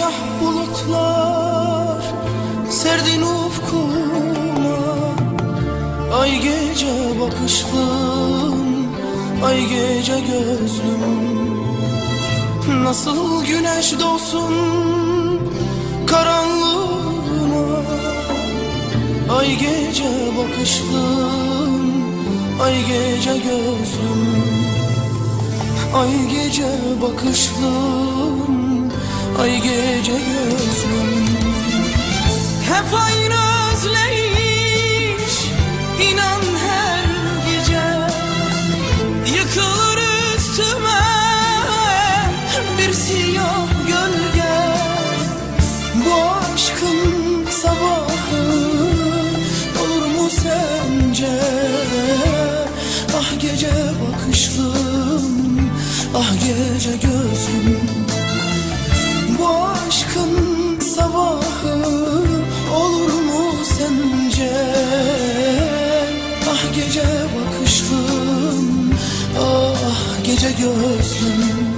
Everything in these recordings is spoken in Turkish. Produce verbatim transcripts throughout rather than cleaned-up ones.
siyah bulutlar serdin ufkuma. Ay gece bakışlım, ay gece gözlüm. Nasıl güneş doğsun karanlığıma. Ay gece bakışlım, ay gece gözlüm. Ay gece bakışlım, ay gece gözlüm. Hep aynı özleyiş, inan her gece yıkılır üstüme bir siyah gölge. Bu aşkın sabahı olur mu sence? Ah gece bakışlım, ah gece gözlüm. Bu aşkın sabahı olur mu sence? Ah gece bakışlım, ah gece gözlüm.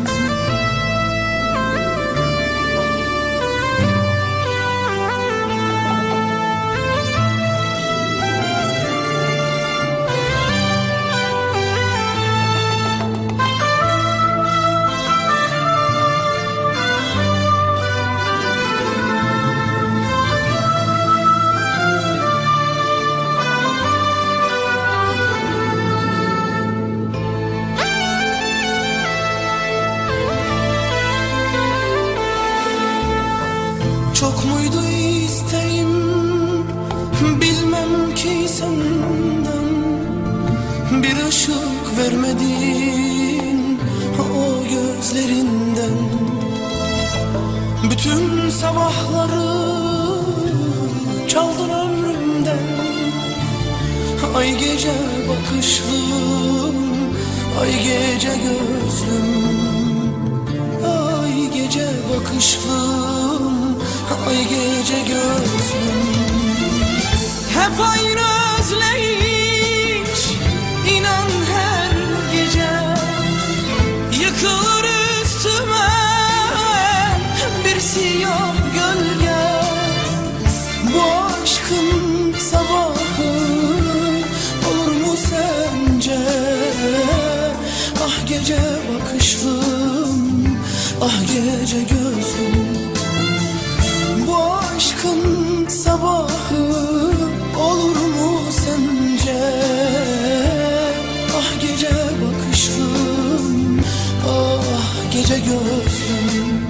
Çok muydu isteğim bilmem ki senden, bir ışık vermedin o gözlerinden. Bütün sabahları çaldın ömrümden. Ay gece bakışlım, ay gece gözlüm. Ay gece bakışlım, ay gece gözlüm. Hep aynı özleyiş, inan her gece yıkılır üstüme bir siyah gölge. Bu aşkın sabahı olur mu sence? Ah gece bakışlım, ah gece gözlüm. Bu aşkın sabahı olur mu sence? Ah gece bakışlım, ah gece gözlüm.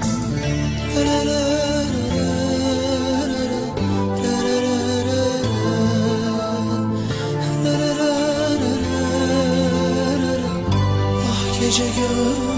Ah gece gözlüm.